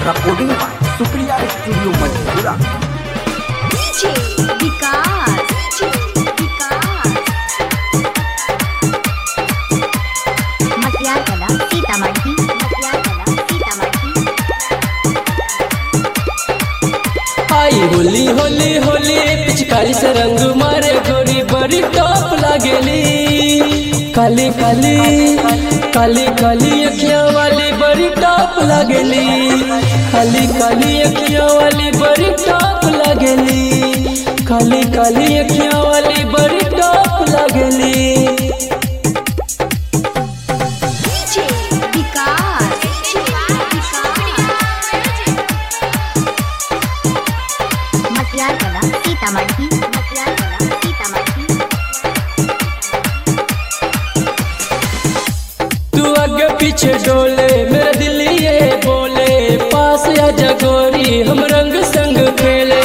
Recording by Supriya studio Madhepura. DJ Vikas Matiyar Kala Sitamarhi आई होली होली होली पिचकारी से रंग मारे गोरी बड़ी टॉप लागेली। काली काली काली काली अखियां वाली बड़ी टॉप लागेली। काली काली अखियां वाली बड़ी टॉप लागेली। काली काली अखियां वाली बड़ी टॉप लागेली। डीजे विकास मटियार कला सीतामढ़ी तू आगे पीछे डोले मेरा दिल ये बोले पास आजा गोरी हम रंग संग खेले।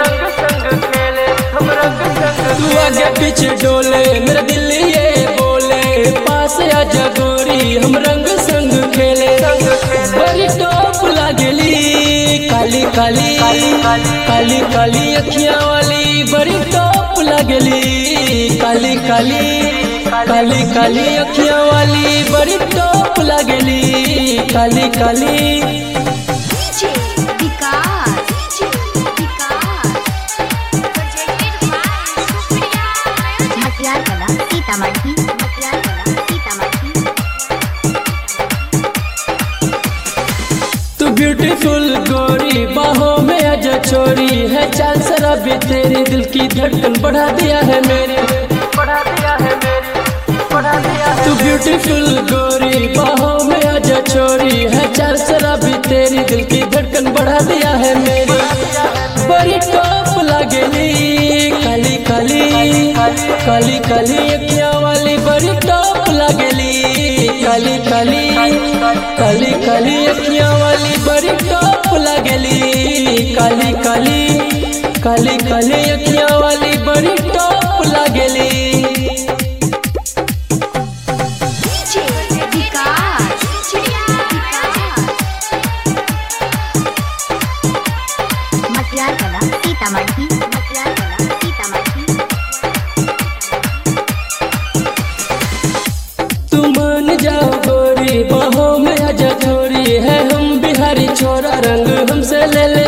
तू आगे पीछे डोले मेरा दिल ये बोले पास आजा गोरी हम रंग संग खेले। बड़ी टॉप लागेली काली काली काली काली अखियां वाली बड़ी टॉप लागेली। काली काली काली काली अखियां वाली बड़ी टॉप लागेली। काली काली डीजे विकास मटियार कला सीतामढ़ी तू ब्यूटीफुल गोरी बाहों में आजा छोरी है चाल शराबी तेरे दिल की धड़कन बढ़ा दिया है मेरे। तू ब्यूटीफुल गोरी बाहों में आजा छोरी है चाल शराबी तेरी दिल की धड़कन बढ़ा दिया है मेरे। बड़ी टॉप लागेली काली काली काली काली अखियां वाली बड़ी टॉप लागेली। काली काली काली काली अखियां वाली बड़ी टॉप लागेली। काली काली काली काली अखियां वाली बड़ी टॉप लागेली। डीजे विकास मटियार कला सीतामढ़ी तू मान जाओ गोरी बाहों में आजा छोरी है हम बिहारी छोरा रंग हमसे ले ले।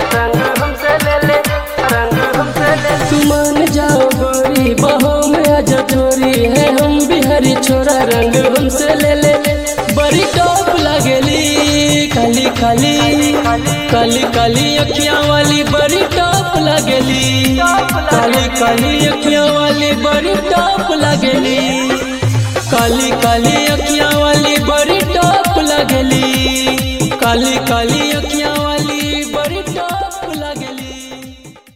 तू मान जाओ गोरी बाहों में आजा छोरी है हम बिहारी छोरा रंग हमसे ले ले। बड़ी टॉप लागेली काली काली काली काली अखियां वाली बड़ी टॉप लागेली। काली काली अखियां वाली बड़ी टॉप लागेली। काली काली अखियां वाली बड़ी टॉप लागेली। काली काली